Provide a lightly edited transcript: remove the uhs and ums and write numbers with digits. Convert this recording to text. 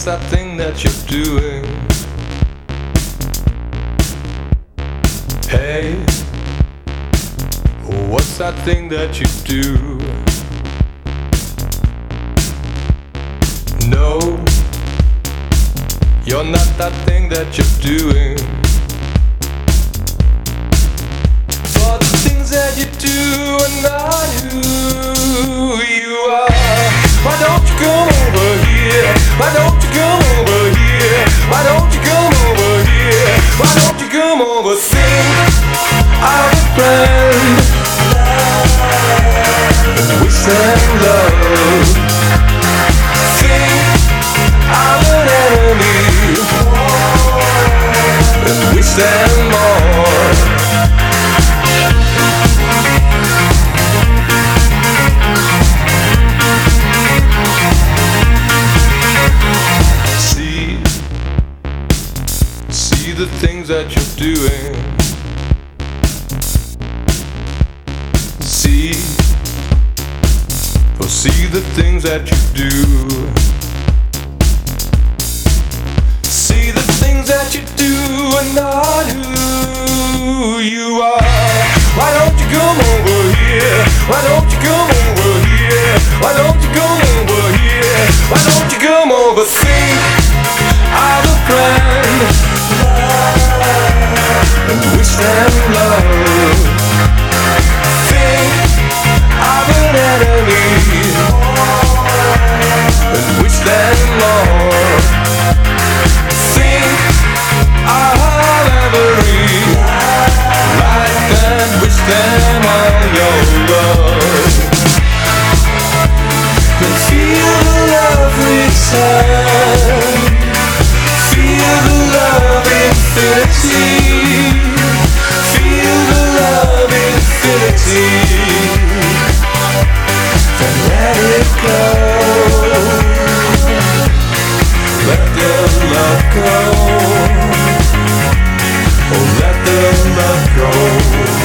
that thing that you're doing? Hey, what's that thing that you do? No, you're not that thing that you're doing. For the things that you do are not who you are. Why don't you come over here? Why don't you come over here? Why don't you come over here? Why don't you come over? Think of a friend, we send love. Think of an enemy, and we send more. See the things that you're doing. See the things that you do. See the things that you do are not who you are. Why don't you come over here? Why don't you come over here? Why don't you come over here? Why don't you come over? Think of a friend, and we stand love. Think of an enemy, and we stand more. Think of every life and wish them all your love. And feel the love return. Feel the love infinity. Feel the love infinity. Then let it go. Let the love go. Oh, let the love go.